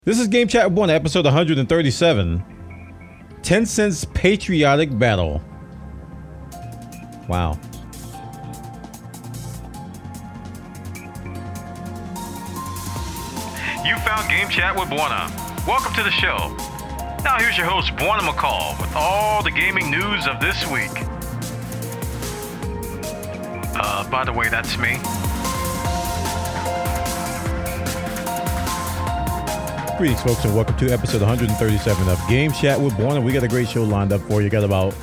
This is Game Chat 1, episode 137. Tencent's Patriotic Battle. Wow. You found Game Chat with Buona. Welcome to the show. Now here's your host, Buona McCall, with all the gaming news of this week. By the way, that's me. Greetings, folks, and welcome to episode 137 of Game Chat with Buona. We got a great show lined up for you. Got about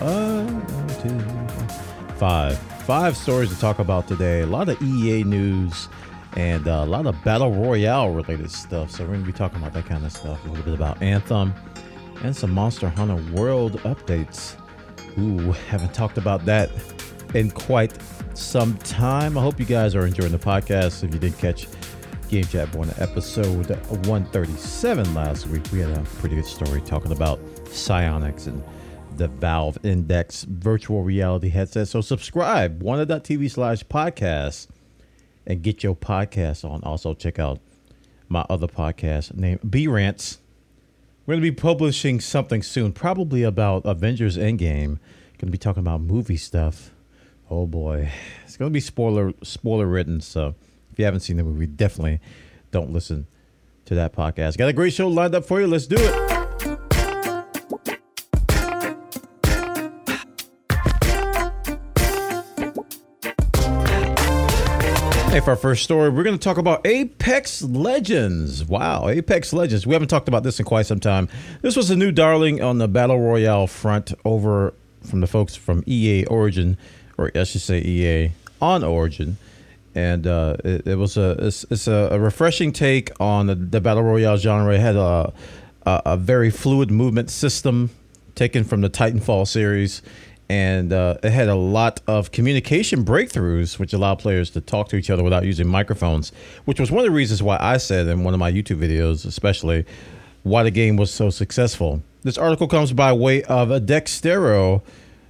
five stories to talk about today. A lot of EA news and a lot of Battle Royale related stuff. So we're going to be talking about that kind of stuff. A little bit about Anthem and some Monster Hunter World updates. Ooh, haven't talked about that in quite some time. I hope you guys are enjoying the podcast. If you didn't catch Game Chat Buona episode 137 last week, we had a pretty good story talking about Psyonix and the Valve Index virtual reality headset. So subscribe, buona.tv/podcast, and get your podcast on. Also check out my other podcast named B-Rants. We're going to be publishing something soon, probably about Avengers Endgame. Going to be talking about movie stuff. Oh boy, it's going to be spoiler written, so if you haven't seen the movie, definitely don't listen to that podcast. Got a great show lined up for you. Let's do it. Hey, for our first story, we're going to talk about Apex Legends. Wow, Apex Legends. We haven't talked about this in quite some time. This was a new darling on the Battle Royale front over from the folks from EA Origin, or I should say EA on Origin. And it's a refreshing take on the Battle Royale genre. It had a very fluid movement system taken from the Titanfall series. And it had a lot of communication breakthroughs, which allowed players to talk to each other without using microphones, which was one of the reasons why I said in one of my YouTube videos, especially, why the game was so successful. This article comes by way of a Dexerto.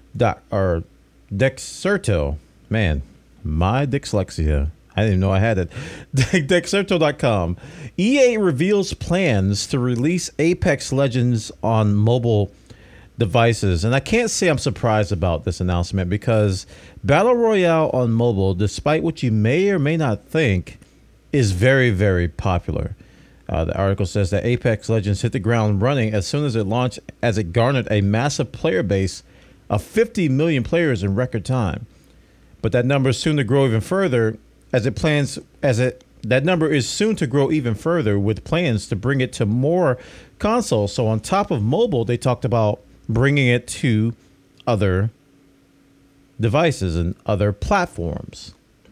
Man, my dyslexia. I didn't even know I had it. Dexerto.com. EA reveals plans to release Apex Legends on mobile devices. And I can't say I'm surprised about this announcement because Battle Royale on mobile, despite what you may or may not think, is very, very popular. The article says that Apex Legends hit the ground running as soon as it launched, as it garnered a massive player base of 50 million players in record time. But that number is soon to grow even further that number is soon to grow even further with plans to bring it to more consoles. So on top of mobile, they talked about bringing it to other devices and other platforms.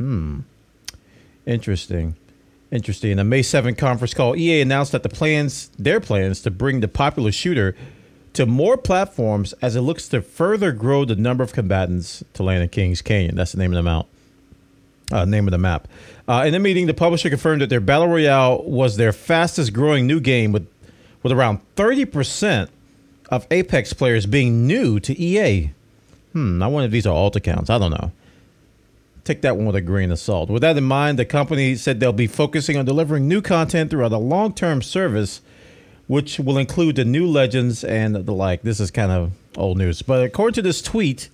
Interesting. In a May 7th conference call, EA announced that their plans to bring the popular shooter to more platforms as it looks to further grow the number of combatants to land in Kings Canyon. That's the name of the map. In the meeting, the publisher confirmed that their Battle Royale was their fastest growing new game with around 30% of Apex players being new to EA. I wonder if these are alt accounts. I don't know. Take that one with a grain of salt. With that in mind, the company said they'll be focusing on delivering new content throughout a long-term service, which will include the new Legends and the like. This is kind of old news. But according to this tweet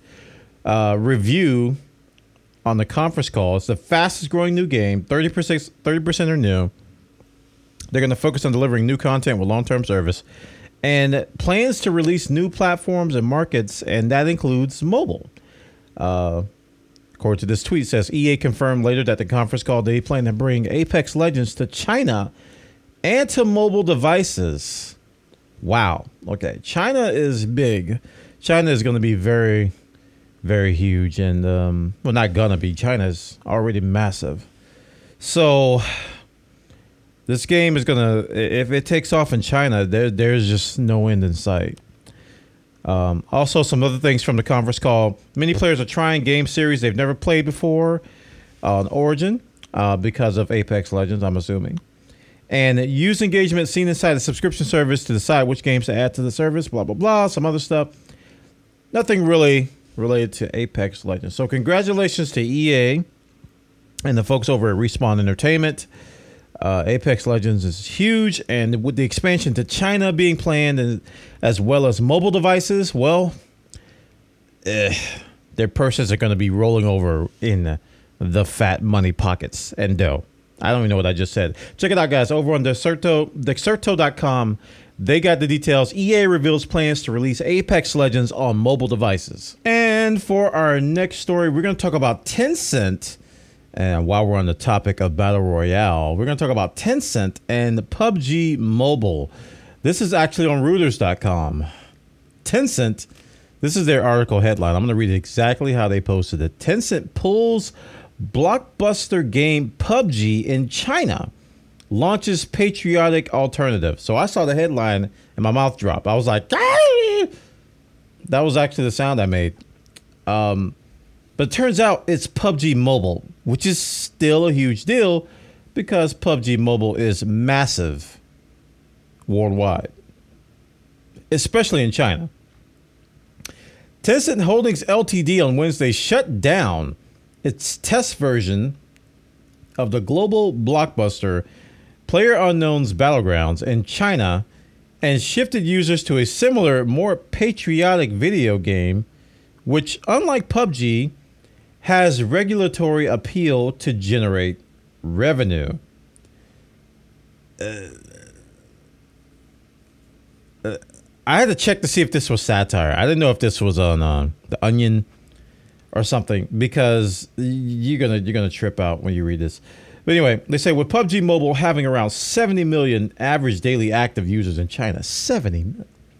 review on the conference call, it's the fastest growing new game. 30% are new. They're going to focus on delivering new content with long-term service and plans to release new platforms and markets, and that includes mobile. According to this tweet, it says EA confirmed later that the conference call they plan to bring Apex Legends to China and to mobile devices. Wow. Okay. China is big. China is going to be very, very huge. And, well, not going to be. China is already massive. So this game is going to, if it takes off in China, there's just no end in sight. Also, some other things from the conference call. Many players are trying game series they've never played before on Origin because of Apex Legends, I'm assuming. And use engagement seen inside the subscription service to decide which games to add to the service, blah, blah, blah, some other stuff. Nothing really related to Apex Legends. So congratulations to EA and the folks over at Respawn Entertainment. Apex Legends is huge, and with the expansion to China being planned, and as well as mobile devices, well, their purses are going to be rolling over in the fat money pockets and dough. I don't even know what I just said. Check it out, guys. Over on Dexerto.com, they got the details. EA reveals plans to release Apex Legends on mobile devices. And for our next story, we're going to talk about Tencent. And while we're on the topic of Battle Royale, we're going to talk about Tencent and PUBG Mobile. This is actually on Reuters.com. Tencent, this is their article headline. I'm going to read exactly how they posted it. Tencent pulls blockbuster game PUBG in China, launches patriotic alternative. So I saw the headline and my mouth dropped. I was like, ah! That was actually the sound I made. But it turns out it's PUBG Mobile, which is still a huge deal because PUBG Mobile is massive worldwide, especially in China. Tencent Holdings Ltd. On Wednesday shut down its test version of the global blockbuster PlayerUnknown's Battlegrounds in China and shifted users to a similar, more patriotic video game, which, unlike PUBG, has regulatory appeal to generate revenue. I had to check to see if this was satire. I didn't know if this was on The Onion or something, because you're gonna trip out when you read this. But anyway, they say with PUBG Mobile having around 70 million average daily active users in China, 70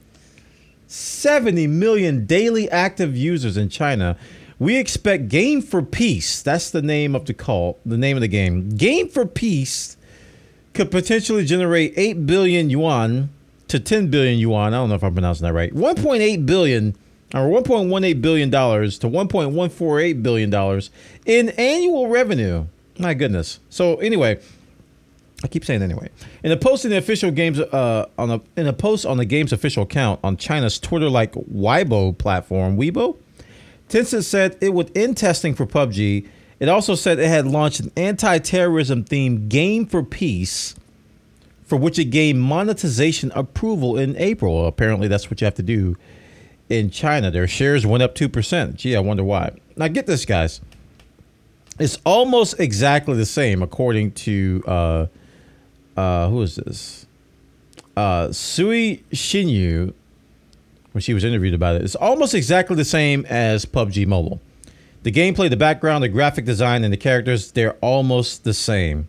million daily active users in China, we expect Game for Peace. That's the name of the name of the game. Game for Peace could potentially generate 8 billion yuan to 10 billion yuan. I don't know if I'm pronouncing that right. 1.8 billion or $1.18 billion to $1.148 billion in annual revenue. My goodness. So anyway, I keep saying anyway. In a post on the official games in a post on the game's official account on China's Twitter-like Weibo platform, Weibo, Tencent said it would end testing for PUBG. It also said it had launched an anti-terrorism themed Game for Peace, for which it gained monetization approval in April. Apparently, that's what you have to do in China. Their shares went up 2%. Gee, I wonder why. Now, get this, guys. It's almost exactly the same, according to who is this? Sui Xinyu, when she was interviewed about it. It's almost exactly the same as PUBG Mobile. The gameplay, the background, the graphic design, and the characters, they're almost the same.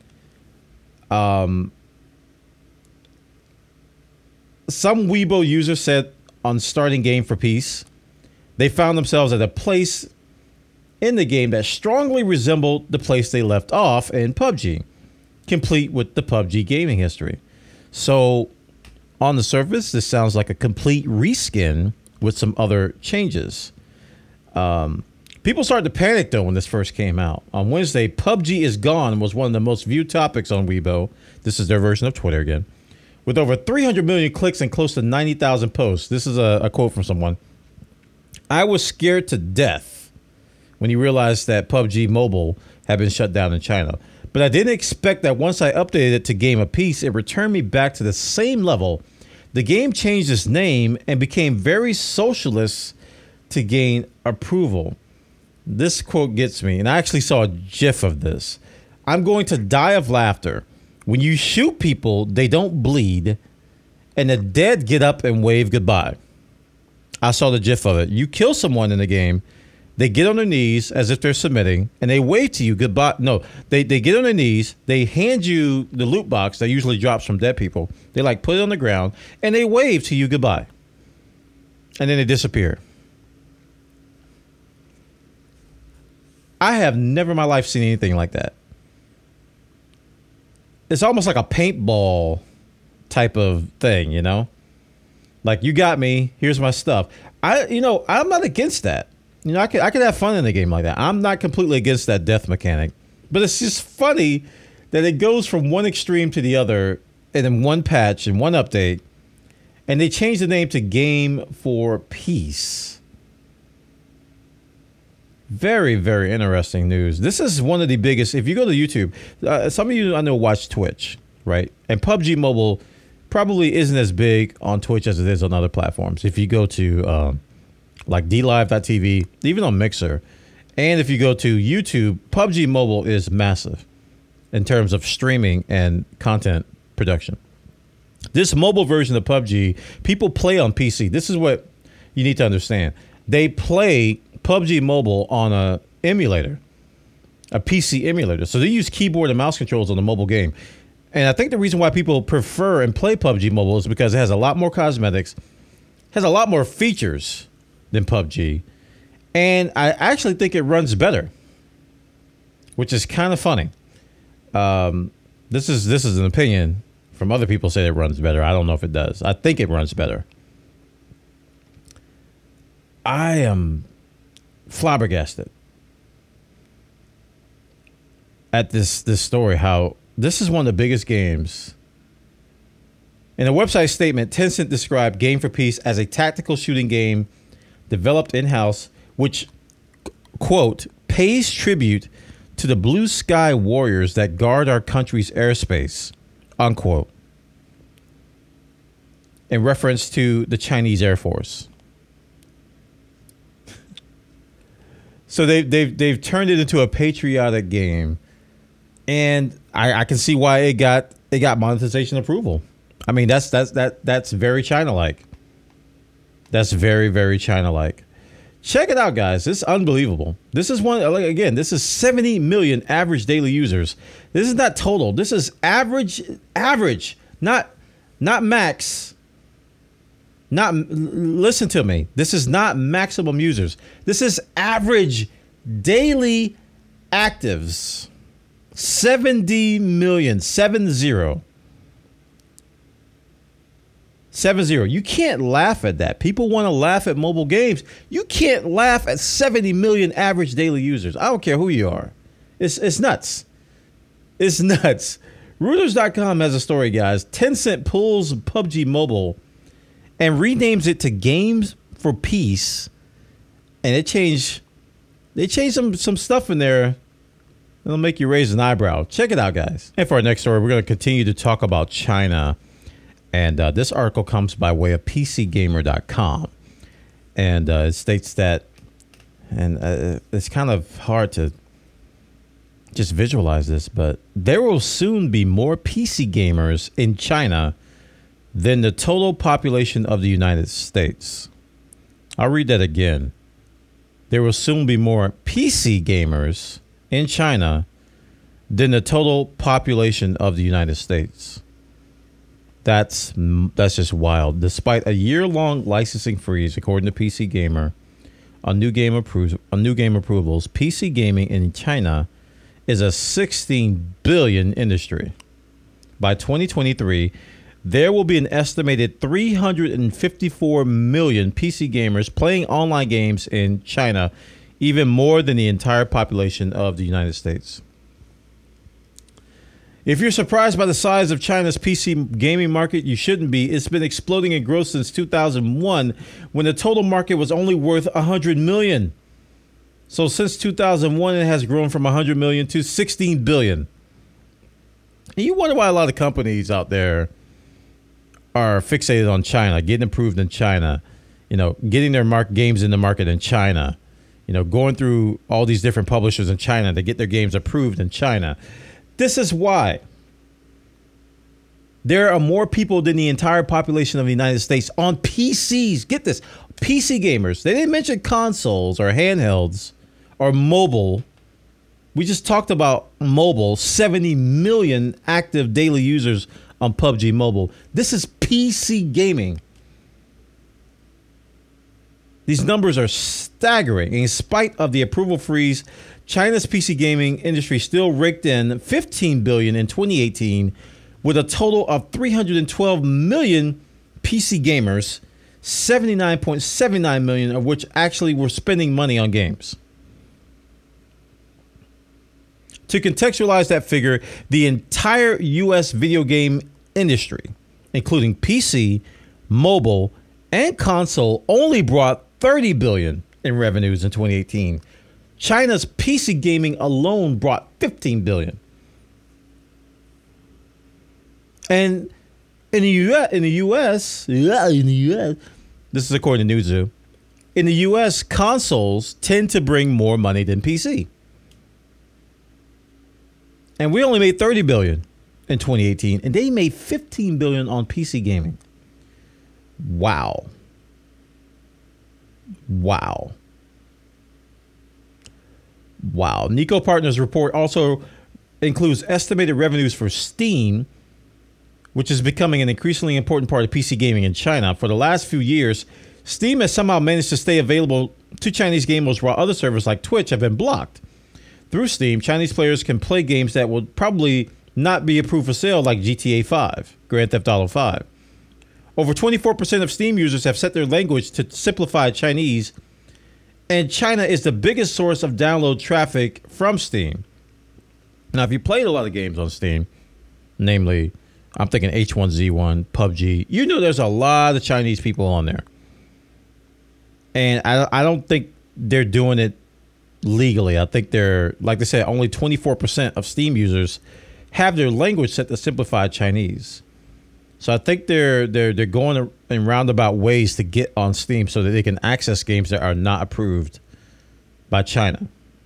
Some Weibo users said on starting Game for Peace, they found themselves at a place in the game that strongly resembled the place they left off in PUBG, complete with the PUBG gaming history. So, on the surface, this sounds like a complete reskin with some other changes. People started to panic, though, when this first came out. On Wednesday, PUBG is Gone was one of the most viewed topics on Weibo. This is their version of Twitter again. With over 300 million clicks and close to 90,000 posts. This is a quote from someone. I was scared to death when he realized that PUBG Mobile had been shut down in China. But I didn't expect that once I updated it to Game of Peace, it returned me back to the same level. The game changed its name and became very socialist to gain approval. This quote gets me, and I actually saw a GIF of this. I'm going to die of laughter. When you shoot people, they don't bleed, and the dead get up and wave goodbye. I saw the GIF of it. You kill someone in the game, they get on their knees as if they're submitting, and they wave to you goodbye. No, they get on their knees. They hand you the loot box that usually drops from dead people. They put it on the ground, and they wave to you goodbye. And then they disappear. I have never in my life seen anything like that. It's almost like a paintball type of thing, you know? Like, you got me, here's my stuff. I'm not against that. You know, I could have fun in a game like that. I'm not completely against that death mechanic. But it's just funny that it goes from one extreme to the other and in one patch and one update. And they changed the name to Game for Peace. Very, very interesting news. This is one of the biggest. If you go to YouTube, some of you I know watch Twitch, right? And PUBG Mobile probably isn't as big on Twitch as it is on other platforms. If you go to like DLive.tv, even on Mixer, and if you go to YouTube, PUBG Mobile is massive in terms of streaming and content production. This mobile version of PUBG, people play on PC. This is what you need to understand. They play PUBG Mobile on a emulator, a PC emulator. So they use keyboard and mouse controls on the mobile game. And I think the reason why people prefer and play PUBG Mobile is because it has a lot more cosmetics, has a lot more features than PUBG. And I actually think it runs better, which is kind of funny. This is an opinion from other people say it runs better. I don't know if it does. I think it runs better. I am flabbergasted at this story, how this is one of the biggest games. In a website statement, Tencent described Game for Peace as a tactical shooting game developed in-house, which, quote, pays tribute to the blue sky warriors that guard our country's airspace, unquote, in reference to the Chinese Air Force. So they've turned it into a patriotic game, and I can see why it got monetization approval. I mean, that's very China-like. That's very, very China-like. Check it out, guys. This is unbelievable. This is this is 70 million average daily users. This is not total. This is average, not max. Listen to me. This is not maximum users. This is average daily actives. 70 million, 70. You can't laugh at that. People want to laugh at mobile games. You can't laugh at 70 million average daily users. I don't care who you are. It's nuts. It's nuts. Reuters.com has a story, guys. Tencent pulls PUBG Mobile and renames it to Games for Peace. And they changed some stuff in there that'll make you raise an eyebrow. Check it out, guys. And for our next story, we're going to continue to talk about China. And this article comes by way of PCGamer.com. And it states that, and it's kind of hard to just visualize this, but there will soon be more PC gamers in China than the total population of the United States. I'll read that again. There will soon be more PC gamers in China than the total population of the United States. That's just wild. Despite a year-long licensing freeze, according to PC Gamer, on new game approvals, PC gaming in China is a 16 billion industry. By 2023, there will be an estimated 354 million PC gamers playing online games in China, even more than the entire population of the United States. If you're surprised by the size of China's PC gaming market, you shouldn't be. It's been exploding in growth since 2001, when the total market was only worth 100 million. So since 2001, it has grown from 100 million to 16 billion. And you wonder why a lot of companies out there are fixated on China, getting approved in China, getting their games in the market in China, going through all these different publishers in China to get their games approved in China. This is why there are more people than the entire population of the United States on PCs. Get this, PC gamers. They didn't mention consoles or handhelds or mobile. We just talked about mobile, 70 million active daily users on PUBG Mobile. This is PC gaming. These numbers are staggering. In spite of the approval freeze, China's PC gaming industry still raked in 15 billion in 2018, with a total of 312 million PC gamers, 79.79 million of which actually were spending money on games. To contextualize that figure, the entire U.S. video game industry, including PC, mobile, and console, only brought 30 billion in revenues in 2018. China's PC gaming alone brought 15 billion. And in the US, this is according to Newzoo, in the US, consoles tend to bring more money than PC. And we only made 30 billion in 2018, and they made 15 billion on PC gaming. Wow. Nico Partners report also includes estimated revenues for Steam, which is becoming an increasingly important part of PC gaming in China. For the last few years, Steam has somehow managed to stay available to Chinese gamers while other servers like Twitch have been blocked. Through Steam, Chinese players can play games that will probably not be approved for sale, like GTA 5, Grand Theft Auto 5. Over 24% of Steam users have set their language to simplified Chinese, and China is the biggest source of download traffic from Steam. Now, if you played a lot of games on Steam, namely, I'm thinking H1Z1, PUBG, you know there's a lot of Chinese people on there. And I don't think they're doing it legally. I think they're, like they said, only 24% of Steam users have their language set to simplified Chinese. So I think they're going in roundabout ways to get on Steam so that they can access games that are not approved by China.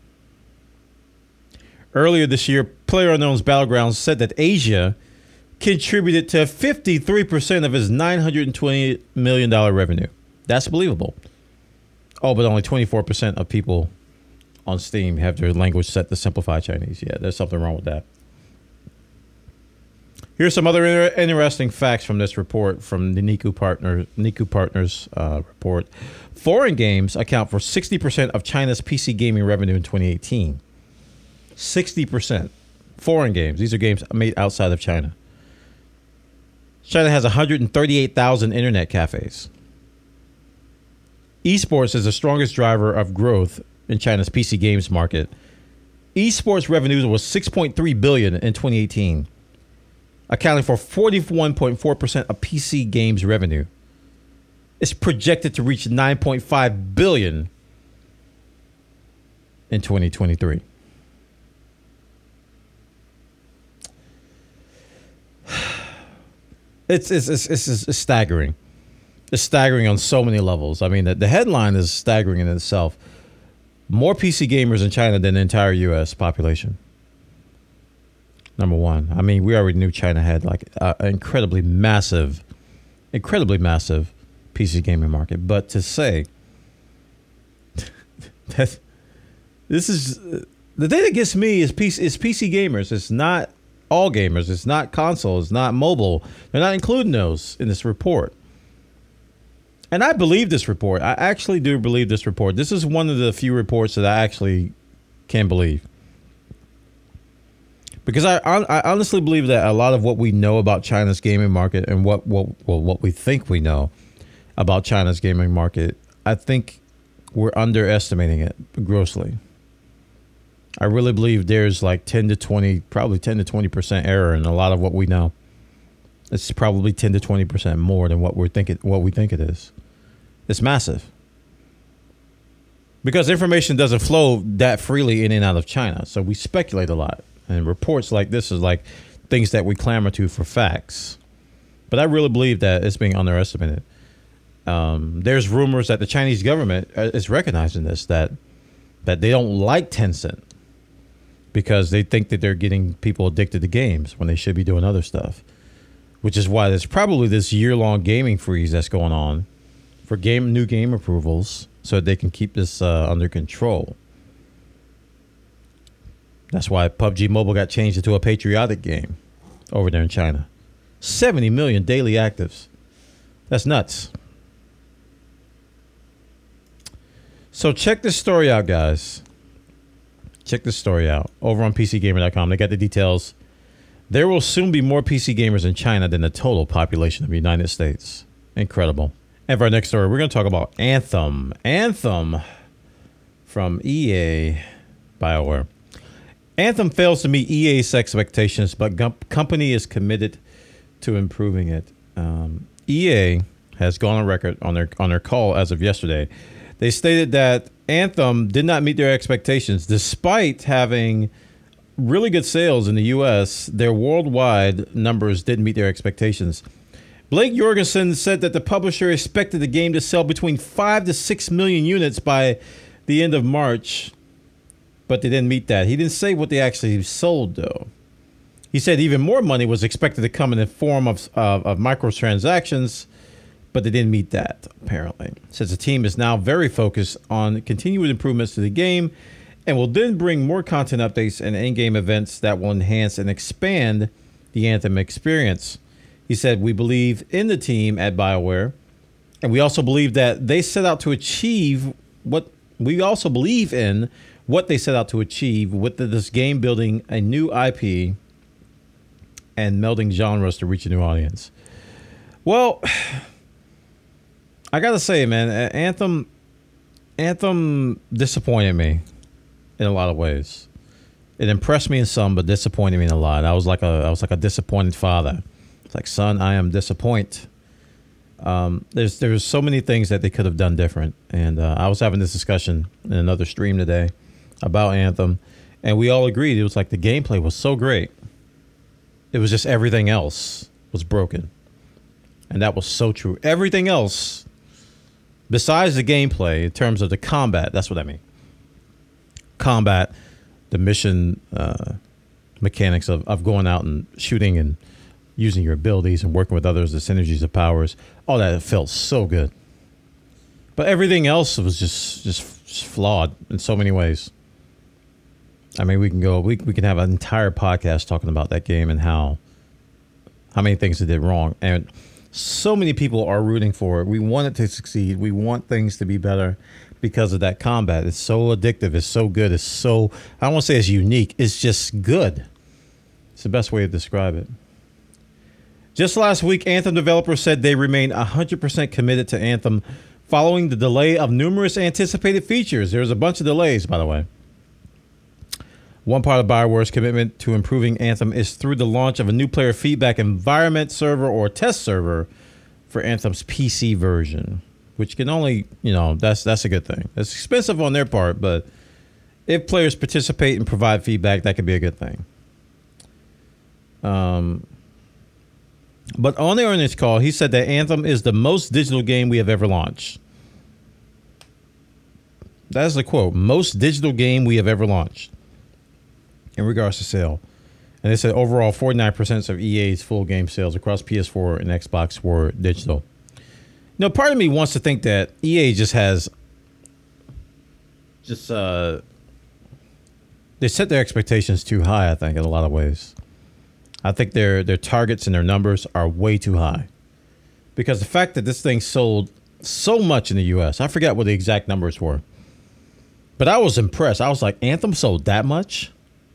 Earlier this year, PlayerUnknown's Battlegrounds said that Asia contributed to 53% of its $920 million revenue. That's believable. Oh, but only 24% of people on Steam have their language set to simplified Chinese. Yeah, there's something wrong with that. Here's some other interesting facts from this report from the Niku Partners report. Foreign games account for 60% of China's PC gaming revenue in 2018. 60%. Foreign games. These are games made outside of China. China has 138,000 internet cafes. Esports is the strongest driver of growth in China's PC games market. Esports revenues was $6.3 billion in 2018, accounting for 41.4% of PC games revenue. It's projected to reach $9.5 billion in 2023. It's staggering. It's staggering on so many levels. I mean, the headline is staggering in itself. More PC gamers in China than the entire U.S. population. Number one. I mean, we already knew China had like an incredibly massive PC gaming market. But to say that this is the thing that gets me is PC gamers. It's not all gamers. It's not console. It's not mobile. They're not including those in this report. And I believe this report. I actually do believe this report. This is one of the few reports that I actually can believe. Because I honestly believe that a lot of what we know about China's gaming market and what we think we know about China's gaming market, I think we're underestimating it grossly. I really believe there's like 10 to 20% error in a lot of what we know. It's probably 10 to 20% more than what we think it is. It's massive. Because information doesn't flow that freely in and out of China. So we speculate a lot. And reports like this is like things that we clamor to for facts. But I really believe that it's being underestimated. There's rumors that the Chinese government is recognizing this, that they don't like Tencent because they think that they're getting people addicted to games when they should be doing other stuff. Which is why there's probably this year-long gaming freeze that's going on for new game approvals so that they can keep this under control. That's why PUBG Mobile got changed into a patriotic game over there in China. 70 million daily actives. That's nuts. So check this story out, guys. Check this story out over on PCGamer.com. They got the details. There will soon be more PC gamers in China than the total population of the United States. Incredible. And for our next story, we're going to talk about Anthem. Anthem from EA BioWare. Anthem fails to meet EA's expectations, but company is committed to improving it. EA has gone on record on their call as of yesterday They stated that Anthem did not meet their expectations. Despite having really good sales in the U.S., their worldwide numbers didn't meet their expectations. Blake Jorgensen said that the publisher expected the game to sell between 5 to 6 million units by the end of March, but they didn't meet that. He didn't say what they actually sold, though. He said even more money was expected to come in the form of microtransactions, but they didn't meet that, apparently. Says the team is now very focused on continued improvements to the game and will then bring more content updates and in-game events that will enhance and expand the Anthem experience. He said, we believe in the team at BioWare, and we also believe that they set out to achieve what we also believe in what they set out to achieve with this game, building a new IP and melding genres to reach a new audience. Well, I got to say, man, Anthem disappointed me in a lot of ways. It impressed me in some, but disappointed me in a lot. I was like a disappointed father. It's like, son, I am disappointed. There's so many things that they could have done different. And I was having this discussion in another stream today about Anthem, and we all agreed it was like the gameplay was so great. It was just everything else was broken. And that was so true. Everything else, besides the gameplay, in terms of the combat, that's what I mean. Combat, the mission mechanics of going out and shooting and using your abilities and working with others, the synergies of powers, all that felt so good. But everything else was just flawed in so many ways. I mean, we can have an entire podcast talking about that game and how many things it did wrong. And so many people are rooting for it. We want it to succeed. We want things to be better because of that combat. It's so addictive. It's so good. It's so, I don't want to say it's unique. It's just good. It's the best way to describe it. Just last week, Anthem developers said they remain 100% committed to Anthem following the delay of numerous anticipated features. There's a bunch of delays, by the way. One part of BioWare's commitment to improving Anthem is through the launch of a new player feedback environment server or test server for Anthem's PC version, which can only, that's a good thing. It's expensive on their part, but if players participate and provide feedback, that could be a good thing. But on the earnings call, he said that Anthem is the most digital game we have ever launched. That is the quote, most digital game we have ever launched in regards to sale. And they said overall 49% of EA's full game sales across PS4 and Xbox were digital. Part of me wants to think that EA just has they set their expectations too high, I think, in a lot of ways. I think their targets and their numbers are way too high. Because the fact that this thing sold so much in the U.S., I forgot what the exact numbers were. But I was impressed. I was like, Anthem sold that much?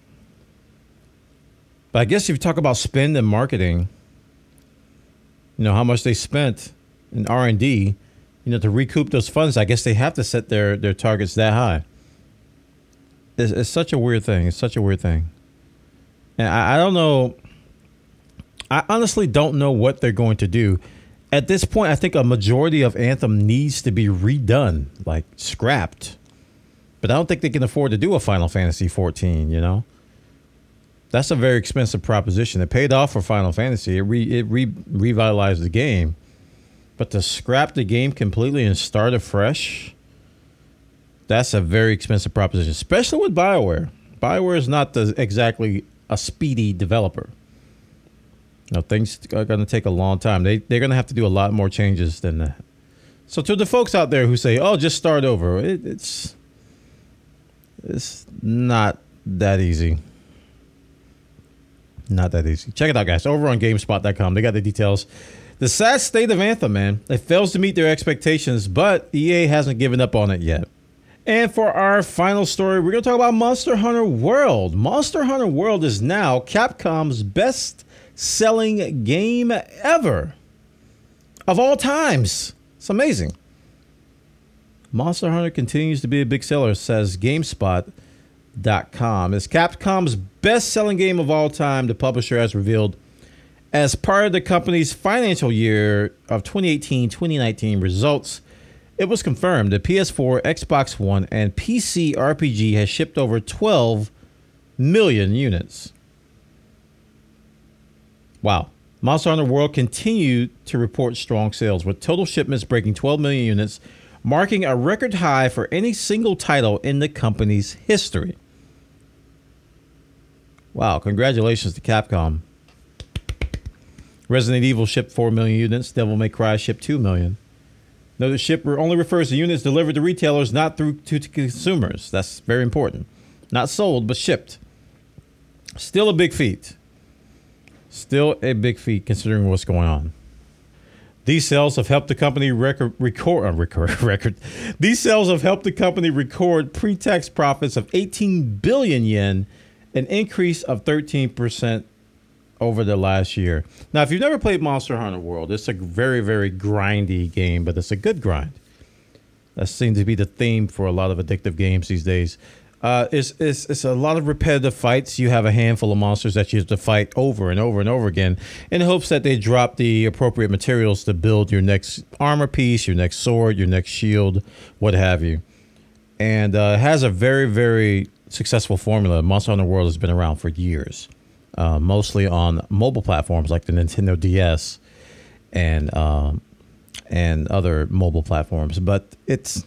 But I guess if you talk about spend and marketing, how much they spent in R&D, to recoup those funds, I guess they have to set their targets that high. It's such a weird thing. It's such a weird thing. And I don't know. I honestly don't know what they're going to do. At this point, I think a majority of Anthem needs to be redone, like scrapped. But I don't think they can afford to do a Final Fantasy 14, That's a very expensive proposition. It paid off for Final Fantasy. It revitalized the game. But to scrap the game completely and start afresh, that's a very expensive proposition, especially with BioWare. BioWare is not exactly a speedy developer. Things are going to take a long time. They're going to have to do a lot more changes than that. So to the folks out there who say, "Oh, just start over," it's not that easy. Not that easy. Check it out, guys. Over on GameSpot.com, they got the details. The sad state of Anthem, man. It fails to meet their expectations, but EA hasn't given up on it yet. And for our final story, we're going to talk about Monster Hunter World. Monster Hunter World is now Capcom's best-selling game ever. Of all times. It's amazing. Monster Hunter continues to be a big seller, says GameSpot.com. It's Capcom's best-selling game of all time, the publisher has revealed, as part of the company's financial year of 2018-2019 results. It was confirmed that PS4, Xbox One, and PC RPG has shipped over 12 million units. Wow. Monster Hunter World continued to report strong sales, with total shipments breaking 12 million units, marking a record high for any single title in the company's history. Wow, congratulations to Capcom. Resident Evil shipped 4 million units. Devil May Cry shipped 2 million. Note that ship only refers to units delivered to retailers, not through to consumers. That's very important. Not sold, but shipped. Still a big feat. Still a big feat considering what's going on. These sales have helped the company record. These sales have helped the company record pre-tax profits of 18 billion yen, an increase of 13% over the last year. Now, if you've never played Monster Hunter World, it's a very, very grindy game, but it's a good grind. That seems to be the theme for a lot of addictive games these days. It's a lot of repetitive fights. You have a handful of monsters that you have to fight over and over and over again in hopes that they drop the appropriate materials to build your next armor piece, your next sword, your next shield, what have you. And it has a very, very successful formula. Monster Hunter World has been around for years. Mostly on mobile platforms like the Nintendo DS and other mobile platforms. But it's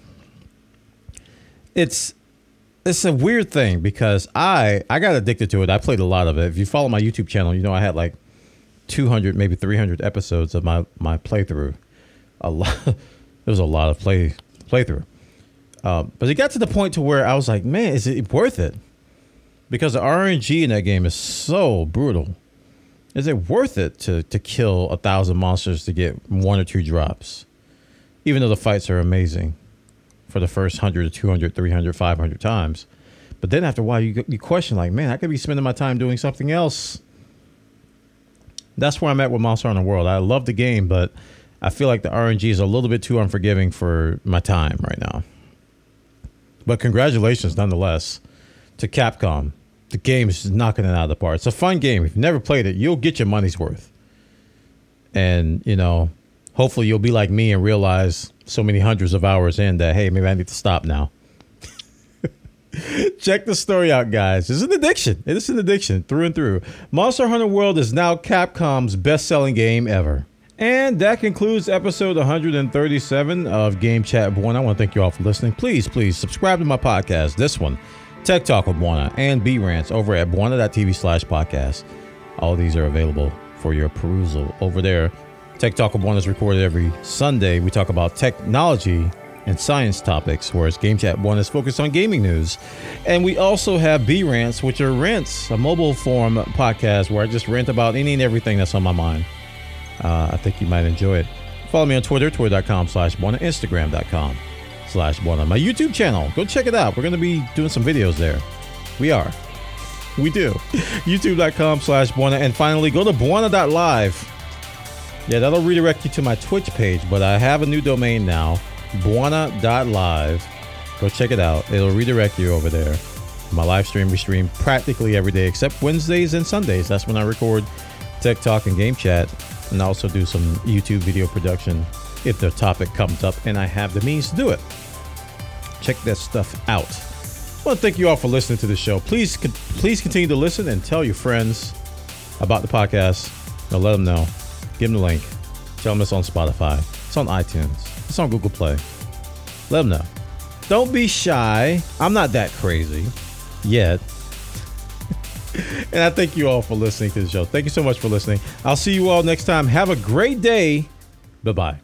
a weird thing because I got addicted to it. I played a lot of it. If you follow my YouTube channel, you know I had like 200, maybe 300 episodes of my playthrough. A lot. There was a lot of playthrough. But it got to the point to where I was like, man, is it worth it? Because the RNG in that game is so brutal. Is it worth it to kill 1,000 monsters to get 1 or 2 drops? Even though the fights are amazing for the first 100 or 200, 300, 500 times. But then after a while, you question like, man, I could be spending my time doing something else. That's where I'm at with Monster Hunter World. I love the game, but I feel like the RNG is a little bit too unforgiving for my time right now. But congratulations, nonetheless, to Capcom. The game is knocking it out of the park. It's a fun game. If you've never played it, you'll get your money's worth. And, you know, hopefully you'll be like me and realize so many hundreds of hours in that, hey, maybe I need to stop now. Check the story out, guys. It's an addiction. It is an addiction through and through. Monster Hunter World is now Capcom's best-selling game ever. And that concludes episode 137 of Game Chat Buona. I want to thank you all for listening. Please subscribe to my podcast. This one, Tech Talk with Buona, and B-Rants over at buona.tv/podcast. All these are available for your perusal over there. Tech Talk with Buona is recorded every Sunday. We talk about technology and science topics, whereas Game Chat Buona is focused on gaming news. And we also have B-Rants, which are rants, a mobile form podcast where I just rant about any and everything that's on my mind. I think you might enjoy it. Follow me on Twitter, twitter.com/Buona, Instagram.com/Buona. My YouTube channel, go check it out. We're going to be doing some videos there. We do. YouTube.com/Buona. And finally, go to Buona.live. Yeah, that'll redirect you to my Twitch page, but I have a new domain now, Buona.live. Go check it out. It'll redirect you over there. My live stream, we stream practically every day except Wednesdays and Sundays. That's when I record Tech Talk and Game Chat, and I also do some YouTube video production if the topic comes up and I have the means to do it. Check that stuff out. I want to thank you all for listening to the show. Please continue to listen and tell your friends about the podcast. Now let them know. Give them the link. Tell them it's on Spotify. It's on iTunes. It's on Google Play. Let them know. Don't be shy. I'm not that crazy yet. And I thank you all for listening to the show. Thank you so much for listening. I'll see you all next time. Have a great day. Bye-bye.